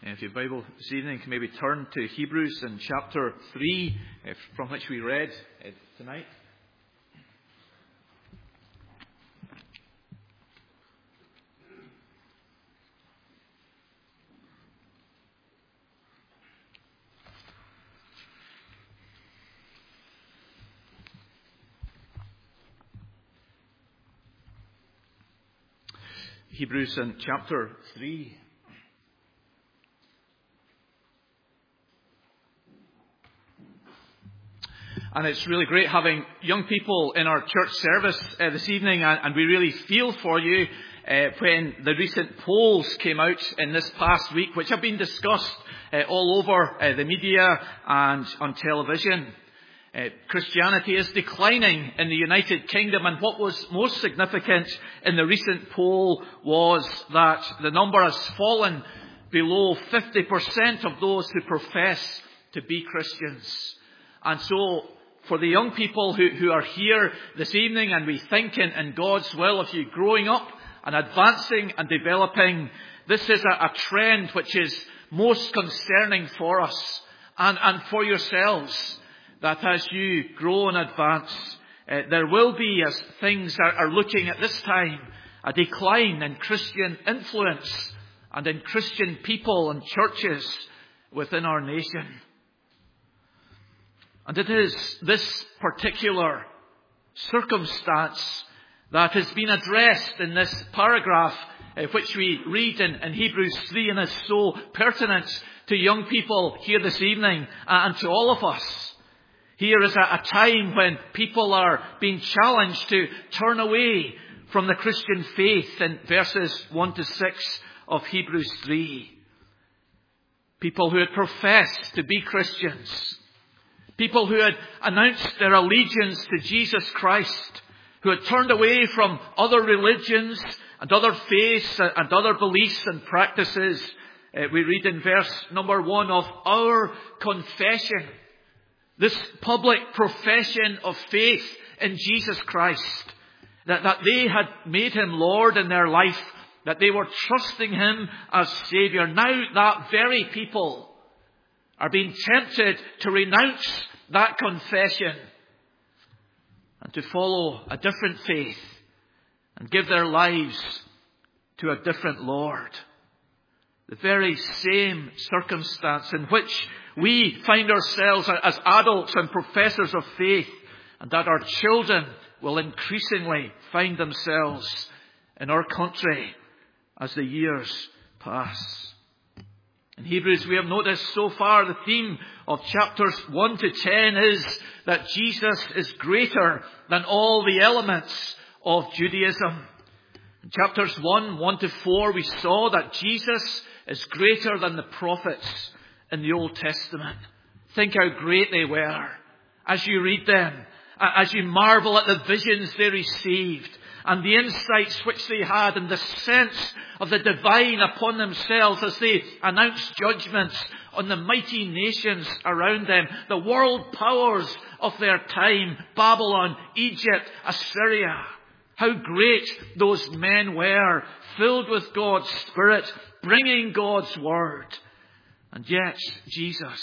If you have a Bible this evening, you can maybe turn to Hebrews in chapter 3, from which we read tonight. Hebrews in chapter 3. And it's really great having young people in our church service this evening, and we really feel for you when the recent polls came out in this past week, which have been discussed all over the media and on television. Christianity is declining in the United Kingdom, and what was most significant in the recent poll was that the number has fallen below 50% of those who profess to be Christians. And so, for the young people who are here this evening, and we think in God's will of you growing up and advancing and developing, this is a trend which is most concerning for us and for yourselves. That as you grow and advance, there will be, as things are looking at this time, a decline in Christian influence and in Christian people and churches within our nation. And it is this particular circumstance that has been addressed in this paragraph, which we read in Hebrews 3, and is so pertinent to young people here this evening and to all of us. Here is a time when people are being challenged to turn away from the Christian faith in verses 1 to 6 of Hebrews 3. People who had professed to be Christians. People who had announced their allegiance to Jesus Christ. Who had turned away from other religions and other faiths and other beliefs and practices. We read in verse number 1 of our confession. This public profession of faith in Jesus Christ, that they had made Him Lord in their life, that they were trusting Him as Saviour. Now that very people are being tempted to renounce that confession and to follow a different faith and give their lives to a different Lord. The very same circumstance in which we find ourselves as adults and professors of faith, and that our children will increasingly find themselves in our country as the years pass. In Hebrews, we have noticed so far the theme of chapters 1 to 10 is that Jesus is greater than all the elements of Judaism. In chapters 1 to 4, we saw that Jesus is greater than the prophets in the Old Testament. Think how great they were as you read them, as you marvel at the visions they received and the insights which they had and the sense of the divine upon themselves as they announced judgments on the mighty nations around them, the world powers of their time, Babylon, Egypt, Assyria. How great those men were, filled with God's Spirit, bringing God's Word. And yet, Jesus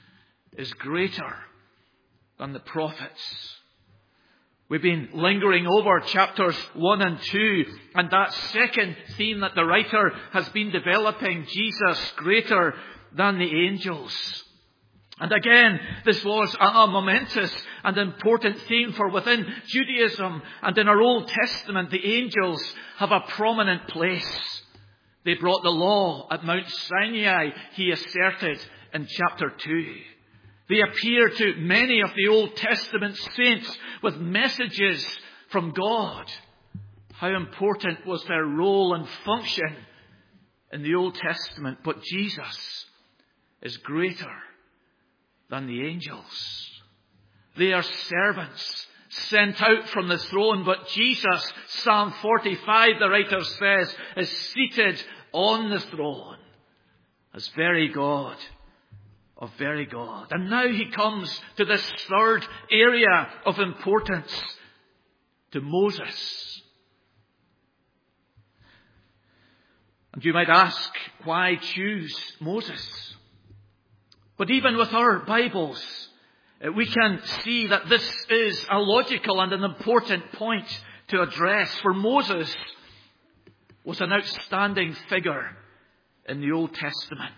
is greater than the prophets. We've been lingering over chapters 1 and 2, and that second theme that the writer has been developing, Jesus greater than the angels. And again, this was a momentous and important theme, for within Judaism and in our Old Testament, the angels have a prominent place. They brought the law at Mount Sinai, he asserted in chapter 2. They appear to many of the Old Testament saints with messages from God. How important was their role and function in the Old Testament? But Jesus is greater than the angels. They are servants sent out from the throne, but Jesus, Psalm 45, the writer says, is seated on the throne as very God of very God. And now he comes to this third area of importance, to Moses. And you might ask, why choose Moses? But even with our Bibles, we can see that this is a logical and an important point to address. For Moses was an outstanding figure in the Old Testament.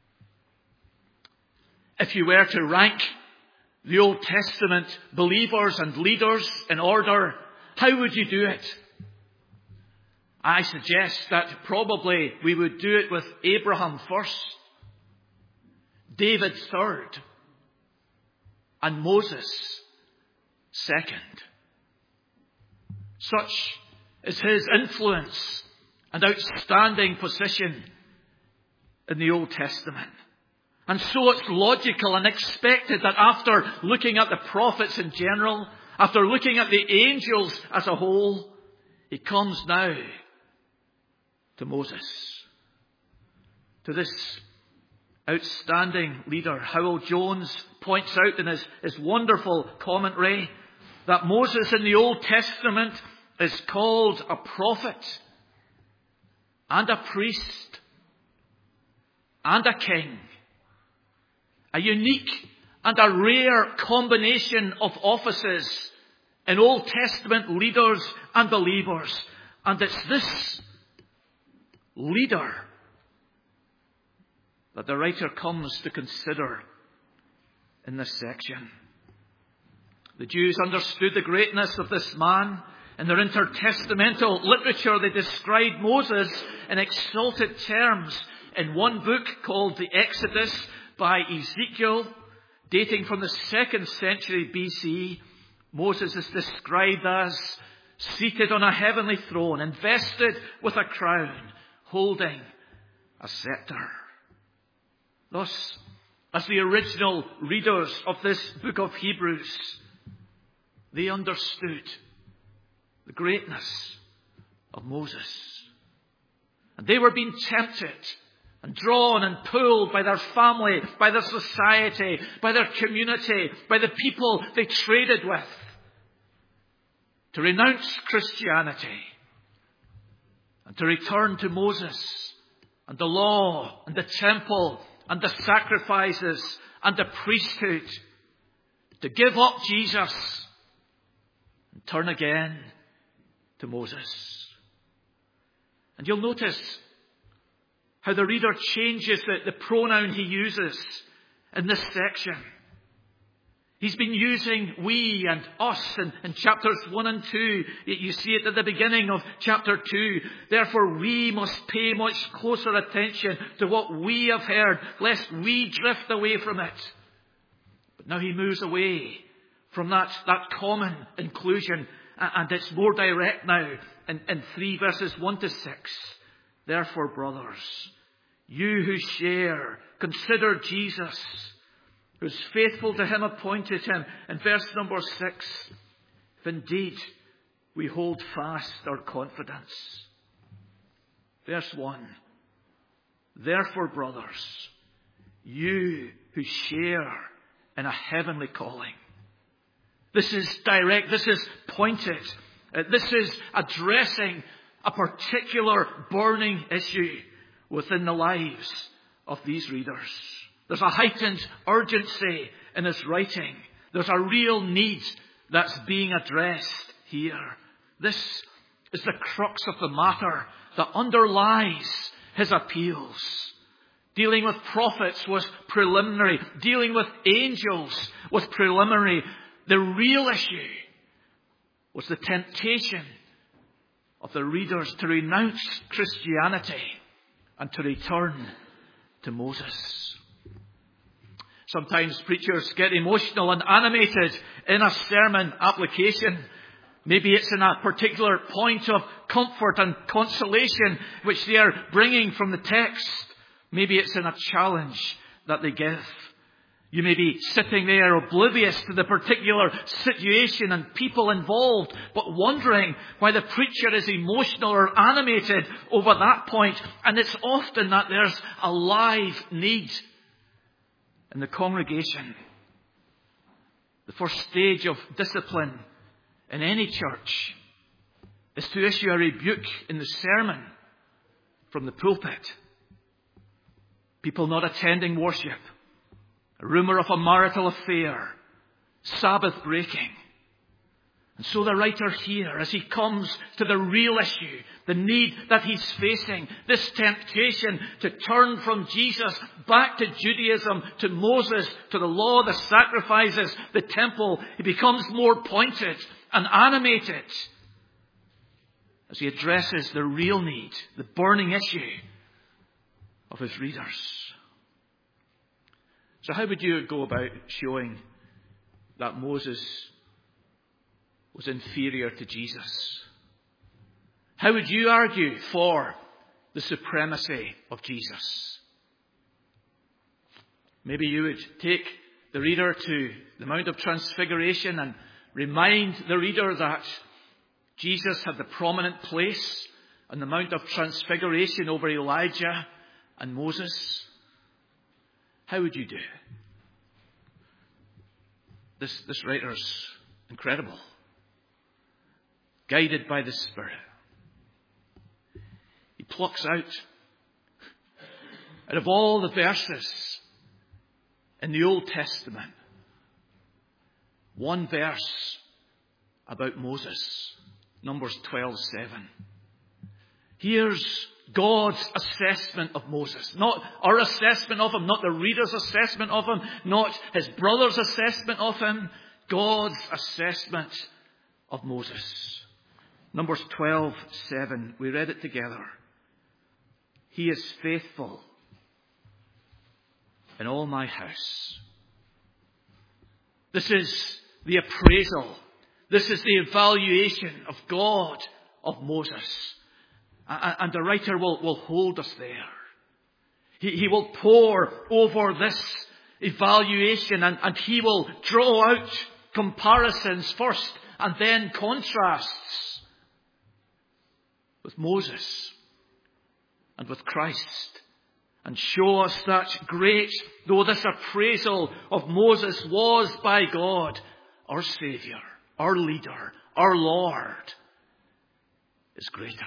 If you were to rank the Old Testament believers and leaders in order, how would you do it? I suggest that probably we would do it with Abraham first, David third, and Moses second. Such is his influence and outstanding position in the Old Testament. And so it's logical and expected that after looking at the prophets in general, after looking at the angels as a whole, he comes now to Moses, to this outstanding leader. Howell Jones points out in his wonderful commentary that Moses in the Old Testament is called a prophet and a priest and a king. A unique and a rare combination of offices in Old Testament leaders and believers. And it's this leader that the writer comes to consider in this section. The Jews understood the greatness of this man. In their intertestamental literature, they described Moses in exalted terms. In one book called the Exodus by Ezekiel, dating from the 2nd century BC, Moses is described as seated on a heavenly throne, invested with a crown, holding a scepter. Thus, as the original readers of this book of Hebrews, they understood the greatness of Moses. And they were being tempted and drawn and pulled by their family, by their society, by their community, by the people they traded with, to renounce Christianity and to return to Moses and the law and the temple and the sacrifices and the priesthood, to give up Jesus and turn again to Moses. And you'll notice how the reader changes the pronoun he uses in this section. He's been using we and us in chapters 1 and 2. You see it at the beginning of chapter 2. Therefore we must pay much closer attention to what we have heard, lest we drift away from it. But now he moves away from that common inclusion, and it's more direct now in 3 verses 1 to 6. Therefore, brothers, you who share, consider Jesus, who's faithful to him appointed him. In verse number 6, if indeed we hold fast our confidence. Verse 1, therefore, brothers, you who share in a heavenly calling. This is direct, this is pointed, this is addressing a particular burning issue within the lives of these readers. There's a heightened urgency in his writing. There's a real need that's being addressed here. This is the crux of the matter that underlies his appeals. Dealing with prophets was preliminary. Dealing with angels was preliminary. The real issue was the temptation of the readers to renounce Christianity and to return to Moses. Sometimes preachers get emotional and animated in a sermon application. Maybe it's in a particular point of comfort and consolation which they are bringing from the text. Maybe it's in a challenge that they give. You may be sitting there oblivious to the particular situation and people involved, but wondering why the preacher is emotional or animated over that point. And it's often that there's a live need in the congregation. The first stage of discipline in any church is to issue a rebuke in the sermon from the pulpit. People not attending worship. A rumour of a marital affair. Sabbath breaking. And so the writer here, as he comes to the real issue, the need that he's facing, this temptation to turn from Jesus back to Judaism, to Moses, to the law, the sacrifices, the temple, he becomes more pointed and animated as he addresses the real need, the burning issue of his readers. So how would you go about showing that Moses was inferior to Jesus? How would you argue for the supremacy of Jesus? Maybe you would take the reader to the Mount of Transfiguration and remind the reader that Jesus had the prominent place on the Mount of Transfiguration over Elijah and Moses. How would you do? This writer's incredible. Guided by the Spirit. He plucks out of all the verses in the Old Testament, one verse about Moses. Numbers 12:7. Here's God's assessment of Moses. Not our assessment of him, not the reader's assessment of him, not his brother's assessment of him. God's assessment of Moses. Numbers 12:7. We read it together. He is faithful in all my house. This is the appraisal. This is the evaluation of God of Moses. And the writer will hold us there. He will pore over this evaluation and he will draw out comparisons first and then contrasts with Moses and with Christ. And show us that great, though this appraisal of Moses was by God, our Saviour, our leader, our Lord, is greater.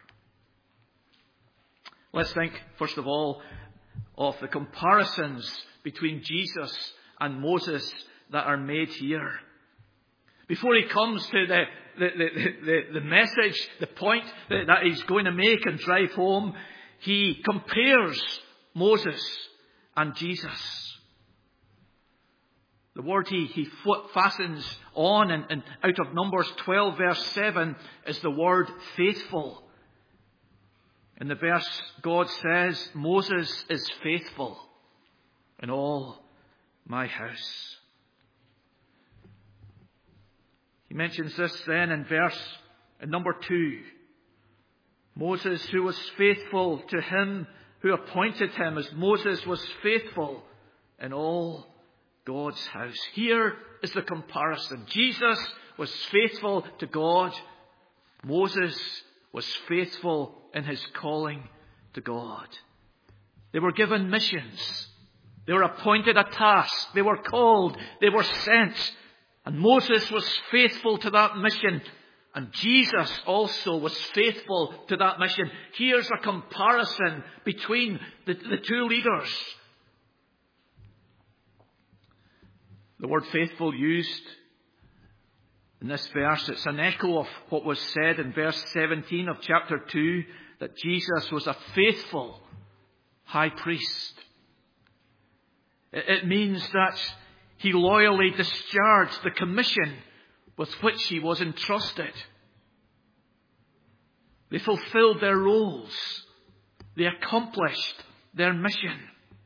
Let's think, first of all, of the comparisons between Jesus and Moses that are made here. Before he comes to the message, the point that he's going to make and drive home, he compares Moses and Jesus. The word he fastens on and out of Numbers 12 verse 7 is the word faithful. In the verse, God says, Moses is faithful in all my house. He mentions this then in number 2. Moses, who was faithful to him who appointed him, as Moses was faithful in all God's house. Here is the comparison. Jesus was faithful to God. Moses was faithful in his calling to God. They were given missions. They were appointed a task. They were called. They were sent. And Moses was faithful to that mission. And Jesus also was faithful to that mission. Here's a comparison between the two leaders. The word faithful used in this verse, it's an echo of what was said in verse 17 of chapter 2, that Jesus was a faithful high priest. It means that he loyally discharged the commission with which he was entrusted. They fulfilled their roles. They accomplished their mission.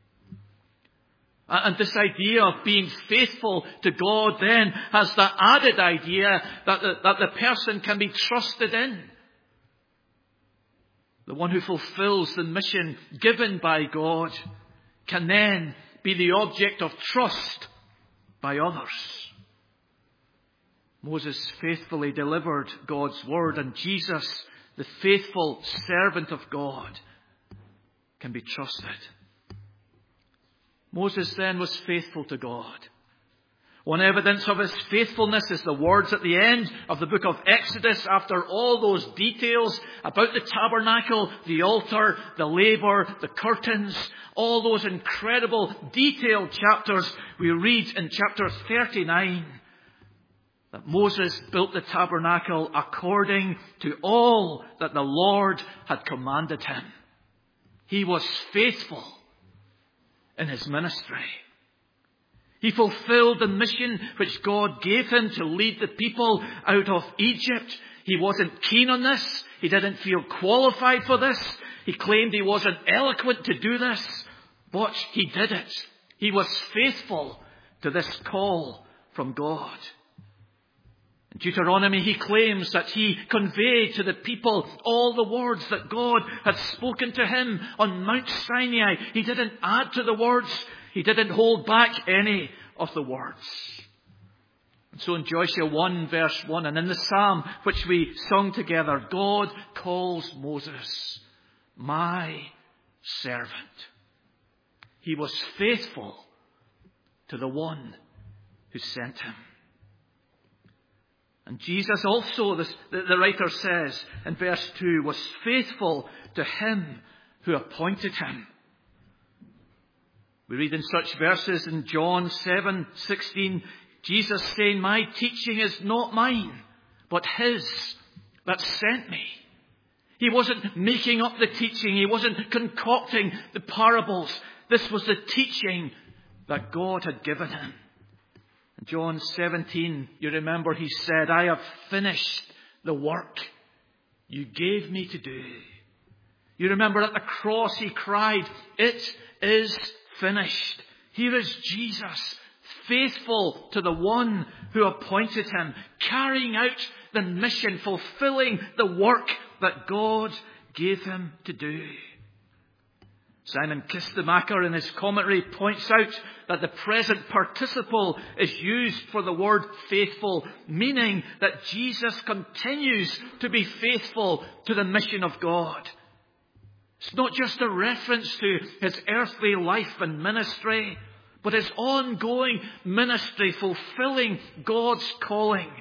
And this idea of being faithful to God then has the added idea that the person can be trusted in. The one who fulfills the mission given by God can then be the object of trust by others. Moses faithfully delivered God's word, and Jesus, the faithful servant of God, can be trusted. Moses then was faithful to God. One evidence of his faithfulness is the words at the end of the book of Exodus, after all those details about the tabernacle, the altar, the laver, the curtains, all those incredible detailed chapters. We read in chapter 39 that Moses built the tabernacle according to all that the Lord had commanded him. He was faithful in his ministry. He fulfilled the mission which God gave him to lead the people out of Egypt. He wasn't keen on this. He didn't feel qualified for this. He claimed he wasn't eloquent to do this, but he did it. He was faithful to this call from God. In Deuteronomy, he claims that he conveyed to the people all the words that God had spoken to him on Mount Sinai. He didn't add to the words. He didn't hold back any of the words. And so in Joshua 1 verse 1 and in the psalm which we sung together, God calls Moses my servant. He was faithful to the one who sent him. And Jesus also, the writer says in verse 2, was faithful to him who appointed him. We read in such verses in John 7:16, Jesus saying, my teaching is not mine, but his that sent me. He wasn't making up the teaching. He wasn't concocting the parables. This was the teaching that God had given him. In John 17, you remember he said, I have finished the work you gave me to do. You remember at the cross he cried, it is finished. Here is Jesus, faithful to the one who appointed him, carrying out the mission, fulfilling the work that God gave him to do. Simon Kistemaker in his commentary points out that the present participle is used for the word faithful, meaning that Jesus continues to be faithful to the mission of God. It's not just a reference to his earthly life and ministry, but his ongoing ministry, fulfilling God's calling,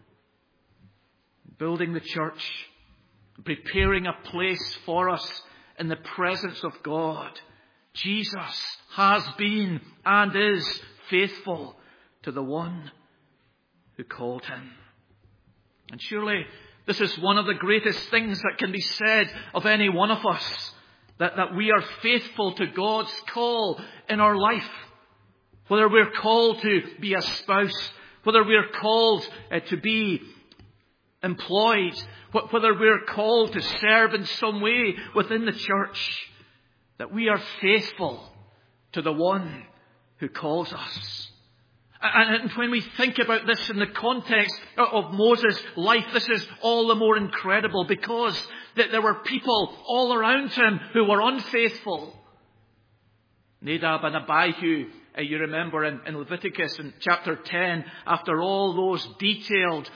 building the church, preparing a place for us in the presence of God. Jesus has been and is faithful to the one who called him. And surely this is one of the greatest things that can be said of any one of us, that we are faithful to God's call in our life. Whether we're called to be a spouse, whether we're called to be employed, whether we're called to serve in some way within the church, that we are faithful to the one who calls us. And when we think about this in the context of Moses' life, this is all the more incredible because there were people all around him who were unfaithful. Nadab and Abihu, you remember in Leviticus in chapter 10, after all those detailed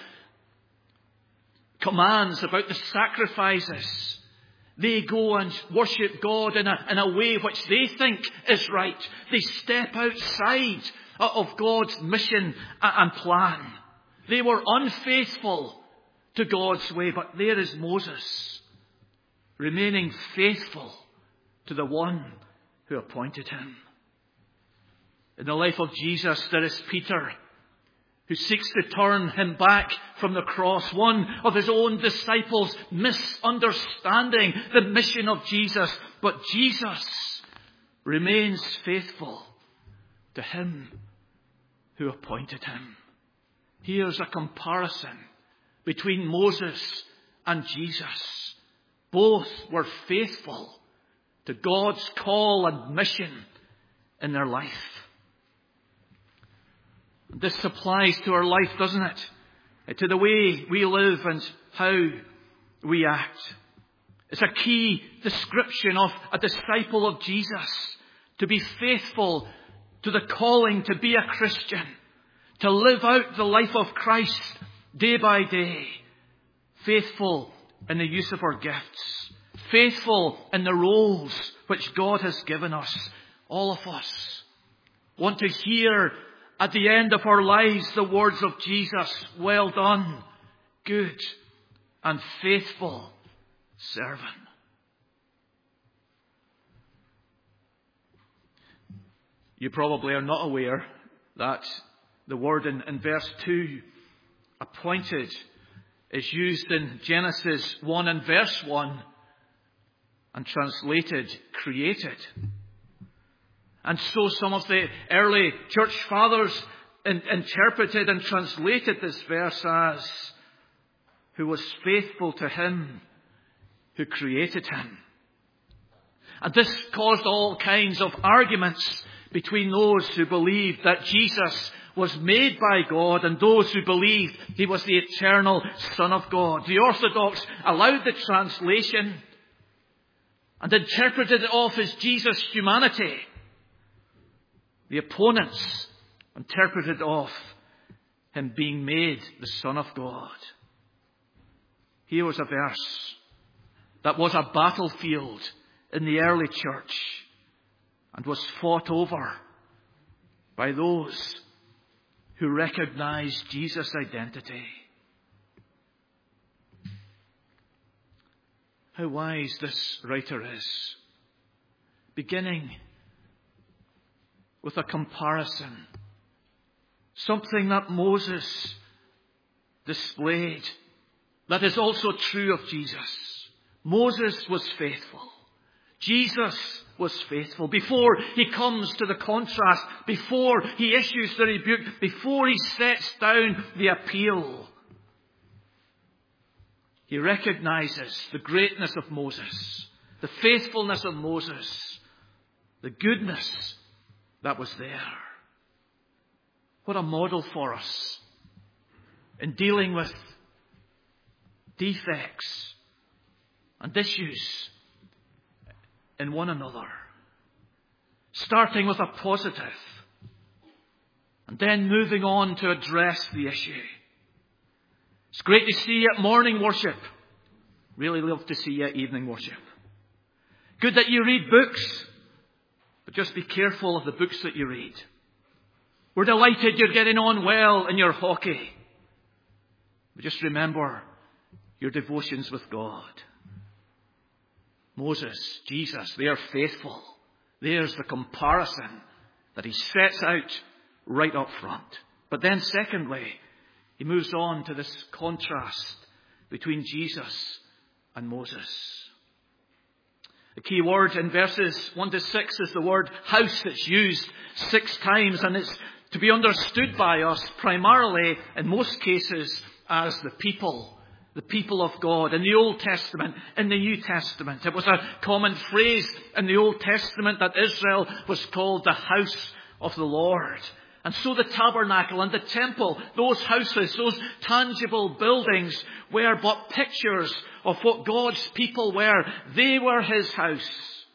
commands about the sacrifices, they go and worship God in a way which they think is right. They step outside of God's mission and plan. They were unfaithful to God's way, but there is Moses, remaining faithful to the one who appointed him. In the life of Jesus, there is Peter, who seeks to turn him back from the cross, one of his own disciples misunderstanding the mission of Jesus. But Jesus remains faithful to him who appointed him. Here's a comparison between Moses and Jesus. Both were faithful to God's call and mission in their life. This applies to our life, doesn't it? To the way we live and how we act. It's a key description of a disciple of Jesus, to be faithful to the calling to be a Christian, to live out the life of Christ day by day, faithful in the use of our gifts, faithful in the roles which God has given us. All of us want to hear at the end of our lives the words of Jesus, "Well done, good and faithful servant." You probably are not aware that the word in verse 2, appointed, is used in Genesis 1 and verse 1 and translated created. And so some of the early church fathers interpreted and translated this verse as, "who was faithful to him who created him." And this caused all kinds of arguments between those who believed that Jesus was made by God and those who believed he was the eternal Son of God. The Orthodox allowed the translation and interpreted it off as Jesus' humanity. The opponents interpreted off him being made the Son of God. Here was a verse that was a battlefield in the early church and was fought over by those who recognized Jesus' identity. How wise this writer is, beginning with a comparison, something that Moses displayed that is also true of Jesus. Moses was faithful. Jesus was faithful. Before he comes to the contrast, before he issues the rebuke, before he sets down the appeal, he recognizes the greatness of Moses, the faithfulness of Moses, the goodness that was there. What a model for us in dealing with defects and issues in one another. Starting with a positive and then moving on to address the issue. It's great to see you at morning worship. Really love to see you at evening worship. Good that you read books, but just be careful of the books that you read. We're delighted you're getting on well in your hockey. But just remember your devotions with God. Moses, Jesus, they are faithful. There's the comparison that he sets out right up front. But then secondly, he moves on to this contrast between Jesus and Moses. The key word in verses 1 to 6 is the word house. It's used 6 times, and it's to be understood by us primarily, in most cases, as the people of God in the Old Testament, in the New Testament. It was a common phrase in the Old Testament that Israel was called the house of the Lord. And so the tabernacle and the temple, those houses, those tangible buildings, were but pictures of what God's people were. They were his house.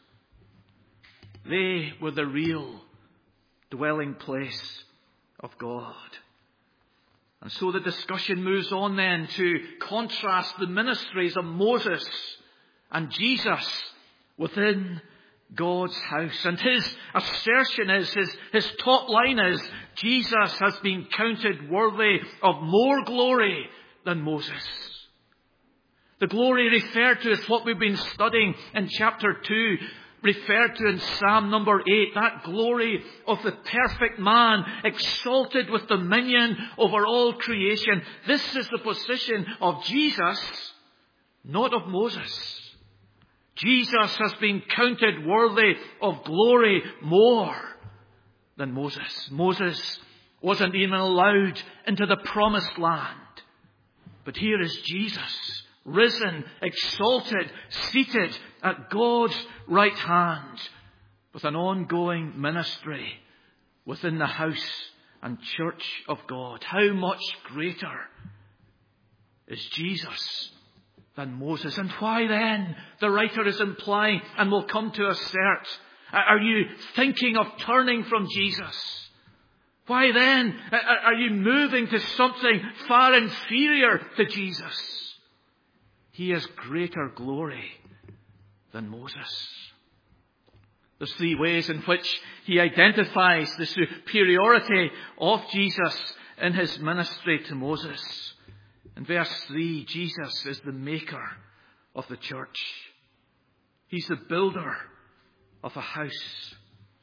They were the real dwelling place of God. And so the discussion moves on then to contrast the ministries of Moses and Jesus within God's house. And his assertion is, his top line is, Jesus has been counted worthy of more glory than Moses. The glory referred to is what we've been studying in chapter 2, referred to in Psalm number 8, that glory of the perfect man, exalted with dominion over all creation. This is the position of Jesus, not of Moses. Jesus has been counted worthy of glory more than Moses. Moses wasn't even allowed into the promised land. But here is Jesus, risen, exalted, seated at God's right hand, with an ongoing ministry within the house and church of God. How much greater is Jesus than Moses? And why then, the writer is implying, and will come to assert, are you thinking of turning from Jesus? Why then are you moving to something far inferior to Jesus? He has greater glory than Moses. There's three ways in which he identifies the superiority of Jesus in his ministry to Moses. In verse 3, Jesus is the maker of the church. He's the builder of a house.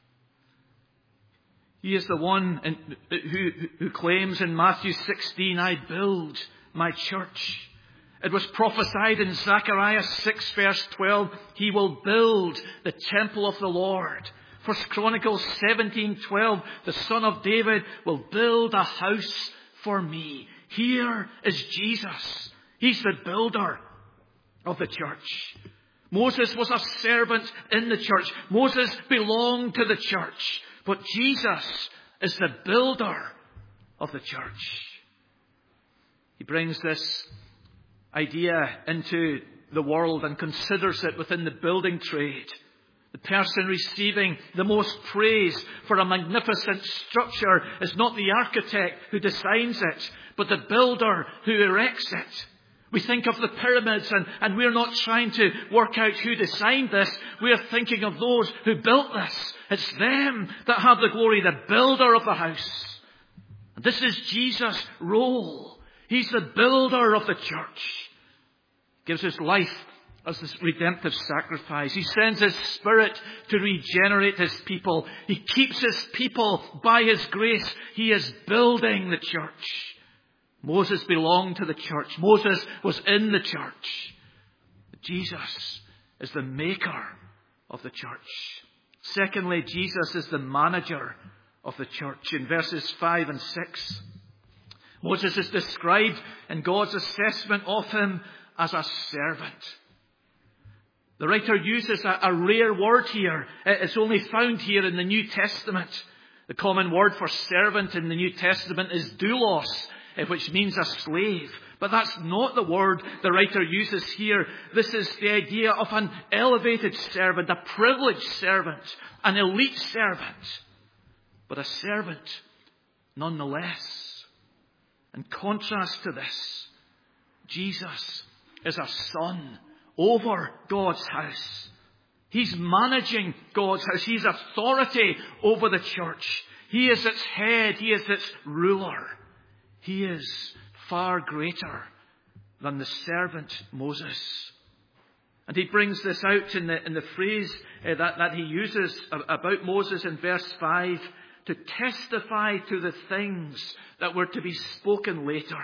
He is the one who claims in Matthew 16, I build my church. It was prophesied in Zechariah 6 verse 12, he will build the temple of the Lord. 1 Chronicles 17:12, the son of David will build a house for me. Here is Jesus. He's the builder of the church. Moses was a servant in the church. Moses belonged to the church. But Jesus is the builder of the church. He brings this idea into the world and considers it within the building trade. The person receiving the most praise for a magnificent structure is not the architect who designs it, but the builder who erects it. We think of the pyramids and we're not trying to work out who designed this. We're thinking of those who built this. It's them that have the glory, the builder of the house. And this is Jesus' role. He's the builder of the church. He gives his life as this redemptive sacrifice. He sends his Spirit to regenerate his people. He keeps his people by his grace. He is building the church. Moses belonged to the church. Moses was in the church. Jesus is the maker of the church. Secondly, Jesus is the manager of the church. In verses 5 and 6, Moses is described in God's assessment of him as a servant. The writer uses a rare word here. It's only found here in the New Testament. The common word for servant in the New Testament is doulos, which means a slave. But that's not the word the writer uses here. This is the idea of an elevated servant, a privileged servant, an elite servant, but a servant nonetheless. In contrast to this, Jesus is a son over God's house. He's managing God's house. He's authority over the church. He is its head. He is its ruler. He is far greater than the servant Moses. And he brings this out in the phrase that he uses about Moses in verse 5 to testify to the things that were to be spoken later.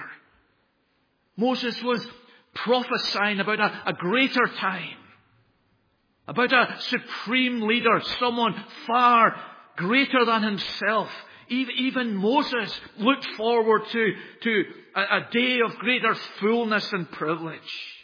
Moses was prophesying about a greater time, about a supreme leader, someone far greater than himself. Even Moses looked forward to a day of greater fullness and privilege.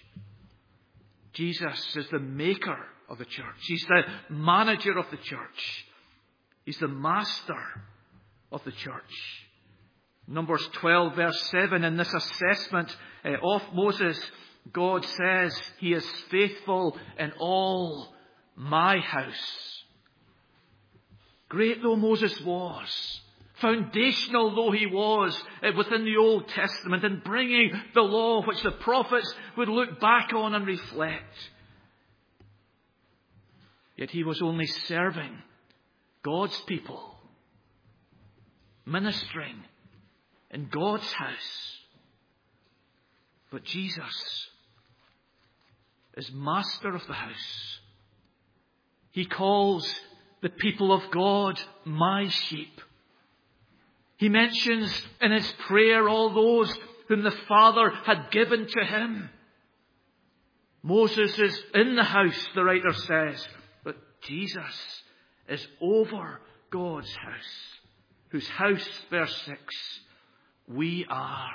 Jesus is the maker of the church. He's the manager of the church. He's the master of the church. Numbers 12 verse 7, in this assessment of Moses, God says, he is faithful in all my house. Great though Moses was, foundational though he was within the Old Testament in bringing the law which the prophets would look back on and reflect, yet he was only serving God's people, ministering in God's house. But Jesus is master of the house. He calls the people of God my sheep. He mentions in his prayer all those whom the Father had given to him. Moses is in the house, the writer says, but Jesus is over God's house, whose house, verse 6, we are.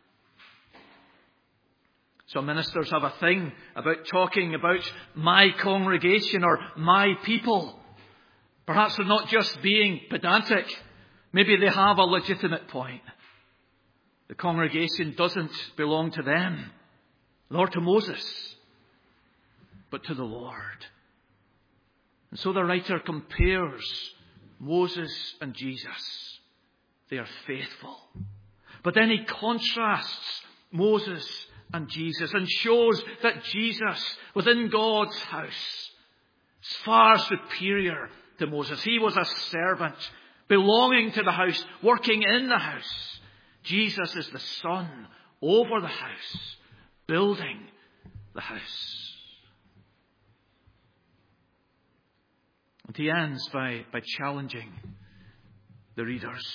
Some ministers have a thing about talking about my congregation or my people. Perhaps they're not just being pedantic. Maybe they have a legitimate point. The congregation doesn't belong to them, nor to Moses, but to the Lord. And so the writer compares Moses and Jesus. They are faithful. But then he contrasts Moses and Jesus and shows that Jesus, within God's house, far superior to Moses. He was a servant, belonging to the house, working in the house. Jesus is the Son over the house, building the house. And he ends by challenging the readers.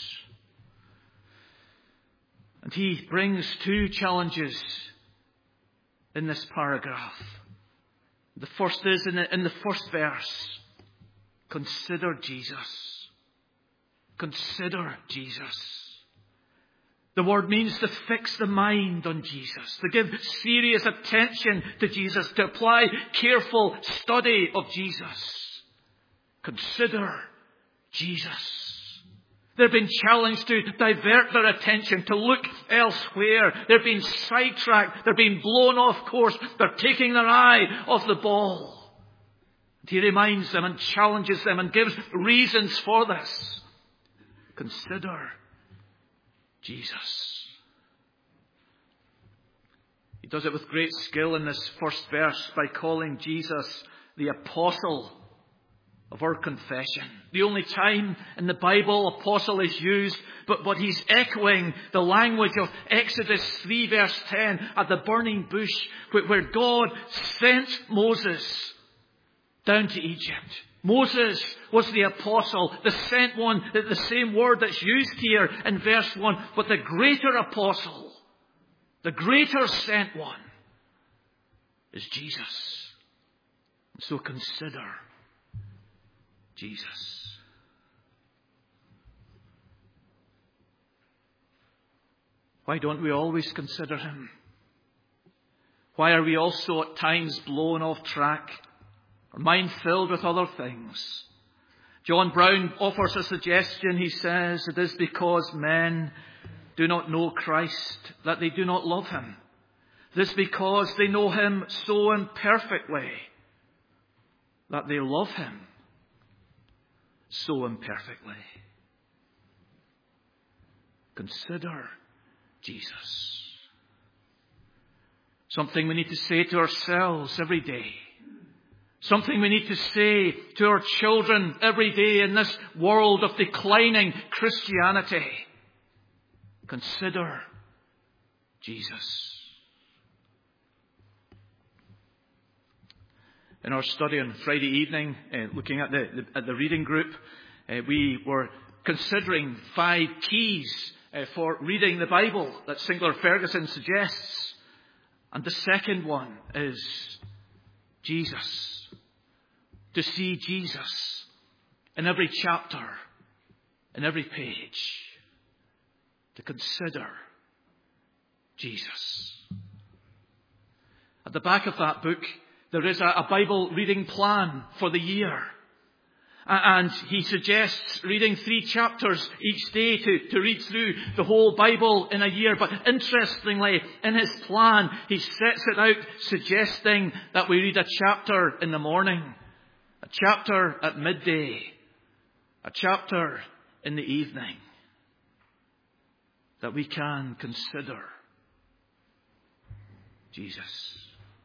And he brings two challenges in this paragraph. The first is in the first verse. Consider Jesus. Consider Jesus. The word means to fix the mind on Jesus, to give serious attention to Jesus, to apply careful study of Jesus. Consider Jesus. They've been challenged to divert their attention, to look elsewhere. They're being sidetracked. They're being blown off course. They're taking their eye off the ball. And he reminds them and challenges them and gives reasons for this. Consider Jesus. He does it with great skill in this first verse by calling Jesus the apostle of our confession. The only time in the Bible apostle is used, but he's echoing the language of Exodus 3 verse 10 at the burning bush, where God sent Moses down to Egypt. Moses was the apostle, the sent one, the same word that's used here in verse 1, but the greater apostle, the greater sent one is Jesus. So consider Jesus. Why don't we always consider him? Why are we also at times blown off track? Our mind filled with other things. John Brown offers a suggestion. He says, it is because men do not know Christ that they do not love him. This because they know him so imperfectly that they love him so imperfectly. Consider Jesus. Something we need to say to ourselves every day. Something we need to say to our children every day in this world of declining Christianity. Consider Jesus. In our study on Friday evening, looking at the reading group, we were considering 5 keys for reading the Bible that Sinclair Ferguson suggests. And the second one is Jesus. To see Jesus in every chapter, in every page. To consider Jesus. At the back of that book, there is a Bible reading plan for the year. And he suggests reading 3 chapters each day to read through the whole Bible in a year. But interestingly, in his plan, he sets it out suggesting that we read a chapter in the morning, a chapter at midday, a chapter in the evening, that we can consider Jesus.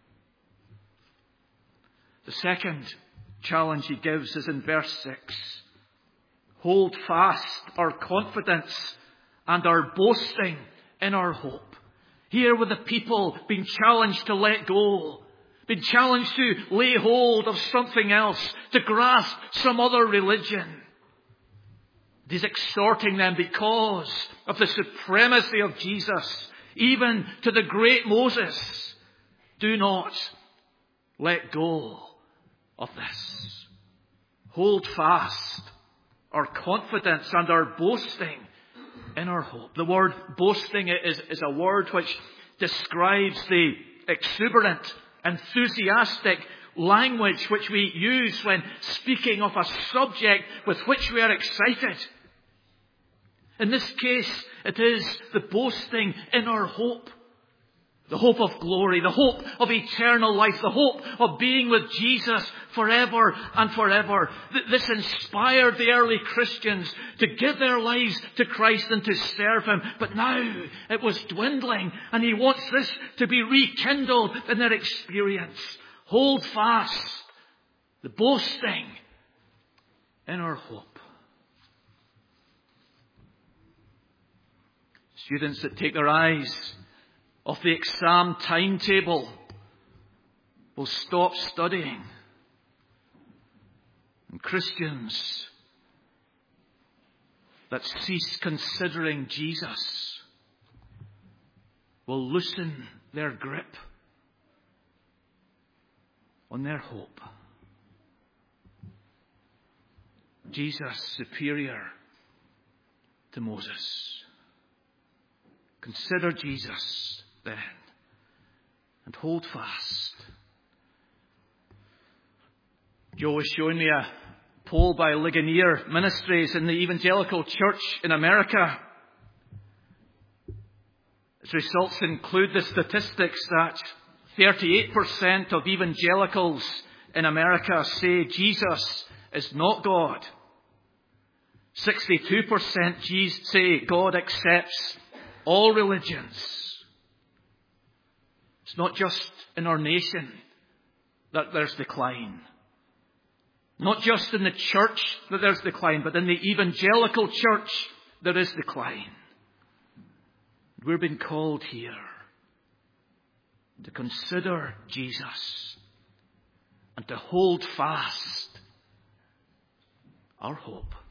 The second challenge he gives is in verse 6. Hold fast our confidence and our boasting in our hope. Here were the people being challenged to let go, been challenged to lay hold of something else, to grasp some other religion. It is exhorting them because of the supremacy of Jesus, even to the great Moses. Do not let go of this. Hold fast our confidence and our boasting in our hope. The word boasting is a word which describes the exuberant, enthusiastic language which we use when speaking of a subject with which we are excited. In this case, it is the boasting in our hope. The hope of glory, the hope of eternal life, the hope of being with Jesus forever and forever. This inspired the early Christians to give their lives to Christ and to serve him. But now it was dwindling, and he wants this to be rekindled in their experience. Hold fast the boasting in our hope. Students that take their eyes off the exam timetable will stop studying. And Christians that cease considering Jesus will loosen their grip on their hope. Jesus superior to Moses. Consider Jesus then and hold fast. Joe was showing me a poll by Ligonier Ministries in the Evangelical Church in America. Its results include the statistics that 38% of evangelicals in America say Jesus is not God. 62% say God accepts all religions. It's not just in our nation that there's decline. Not just in the church that there's decline, but in the evangelical church there is decline. We're being called here to consider Jesus and to hold fast our hope.